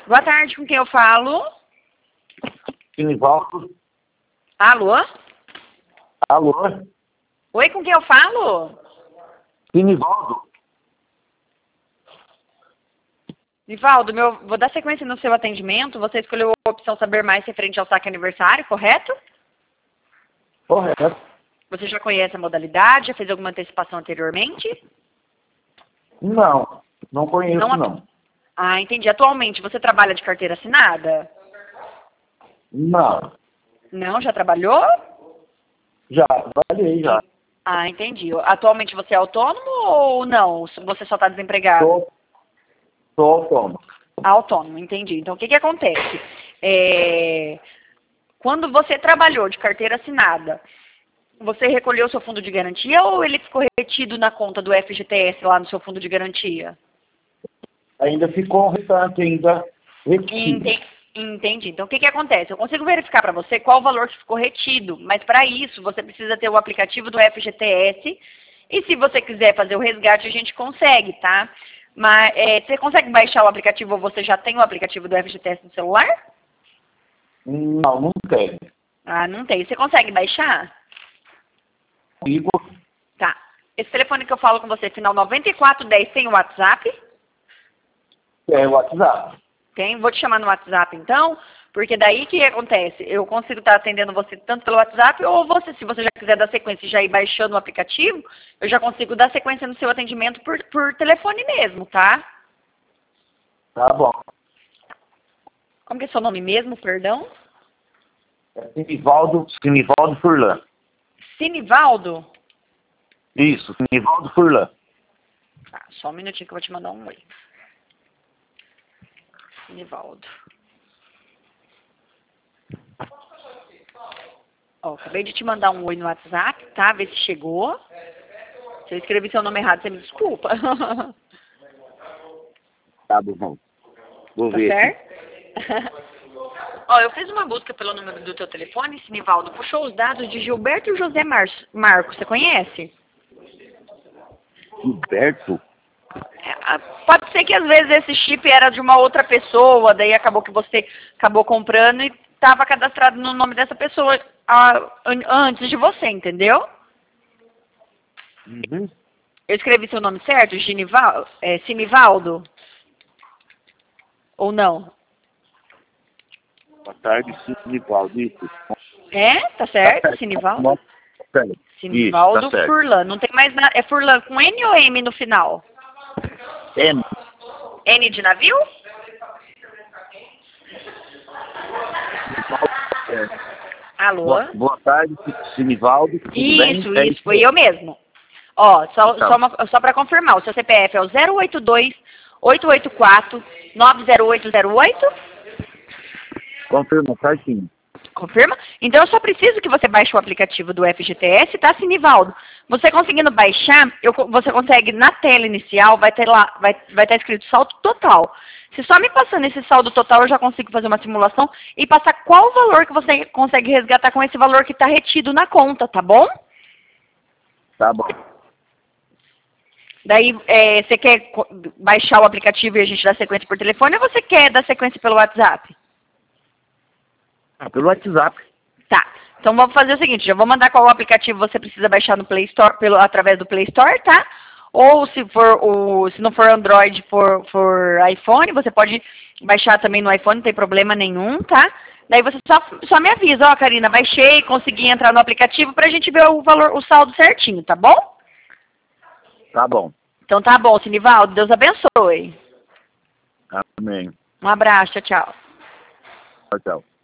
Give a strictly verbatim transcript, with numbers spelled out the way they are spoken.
Boa tarde, com quem eu falo? Sinivaldo. Alô? Alô? Oi, com quem eu falo? Sinivaldo. Nivaldo, meu, vou dar sequência no seu atendimento. Você escolheu a opção saber mais referente ao saque aniversário, correto? Correto. Você já conhece a modalidade? Já fez alguma antecipação anteriormente? Não, não conheço Não, não. Ah, entendi. Atualmente você trabalha de carteira assinada? Não. Não, já trabalhou? Já, trabalhei já. Ah, entendi. Atualmente você é autônomo ou não? Você só está desempregado? Sou, sou autônomo. Autônomo, entendi. Então o que que acontece? É... Quando você trabalhou de carteira assinada, você recolheu o seu fundo de garantia ou ele ficou retido na conta do F G T S lá no seu fundo de garantia? Ainda ficou um restante ainda retido. Entendi. Entendi. Então, o que que acontece? Eu consigo verificar para você qual o valor que ficou retido, mas para isso você precisa ter o aplicativo do F G T S e se você quiser fazer o resgate, a gente consegue, tá? Mas é, você consegue baixar o aplicativo ou você já tem o aplicativo do F G T S no celular? Não, não tem. Ah, não tem. Você consegue baixar? Comigo Tá. Esse telefone que eu falo com você, final noventa e quatro dez, tem o WhatsApp? é o WhatsApp. Tem, vou te chamar no WhatsApp então, porque daí o que acontece? Eu consigo estar atendendo você tanto pelo WhatsApp, ou você, se você já quiser dar sequência e já ir baixando o aplicativo, eu já consigo dar sequência no seu atendimento por, por telefone mesmo, tá? Tá bom. Como que é seu nome mesmo, perdão? É Sinivaldo, Sinivaldo Furlan. Sinivaldo? Isso, Sinivaldo Furlan. Tá, só um minutinho que eu vou te mandar um oi. Sinivaldo. Ó, acabei de te mandar um oi no WhatsApp, tá? Vê se chegou. Se eu escrevi seu nome errado, você me desculpa. Tá bom. Vou Tá ver aqui. certo? Ó, eu fiz uma busca pelo número do teu telefone, Sinivaldo. Puxou os dados de Gilberto José Mar Marcos. Você conhece? Gilberto? É, pode ser que às vezes esse chip era de uma outra pessoa, daí acabou que você acabou comprando e estava cadastrado no nome dessa pessoa ah, an antes de você, entendeu? Uhum. Eu escrevi seu nome certo? Ginival, é, Sinivaldo? Ou não? Boa tarde, Sinivaldo. Isso. É? Tá Tá certo, certo. Sinivaldo? Certo. Isso, Sinivaldo tá certo. Furlan. Não tem mais nada. É Furlan com N ou M no final? M. N de navio? É. Alô? Boa, boa tarde, Sinivaldo. Tudo bem? Isso, É isso, foi eu mesmo. Ó, só, Então, só, uma- só para confirmar, o seu C P F é o zero oito dois, oito oito quatro, nove zero oito zero oito? confirma, certinho. Confirma? Então eu só preciso que você baixe o aplicativo do F G T S, tá, Sinivaldo? Você conseguindo baixar, eu, co- você consegue, na tela inicial, vai ter lá, vai vai estar escrito saldo total. Se só me passando esse saldo total, eu já consigo fazer uma simulação e passar qual o valor que você consegue resgatar com esse valor que está retido na conta, tá bom? Tá bom. Daí, é, você quer co- baixar o aplicativo e a gente dá sequência por telefone ou você quer dar sequência pelo WhatsApp? Ah, pelo WhatsApp. Tá. Então vamos fazer o seguinte, já vou mandar qual aplicativo você precisa baixar no Play Store, pelo, através do Play Store, tá? Ou se for o, se não for Android, for, for iPhone, você pode baixar também no iPhone, não tem problema nenhum, tá? Daí você só, só me avisa, ó, Karina, baixei, consegui entrar no aplicativo pra gente ver o valor, o saldo certinho, tá bom? Tá bom. Então tá bom, Sinivaldo, Deus abençoe. Amém. Um abraço, tchau, tchau. Tchau, tchau.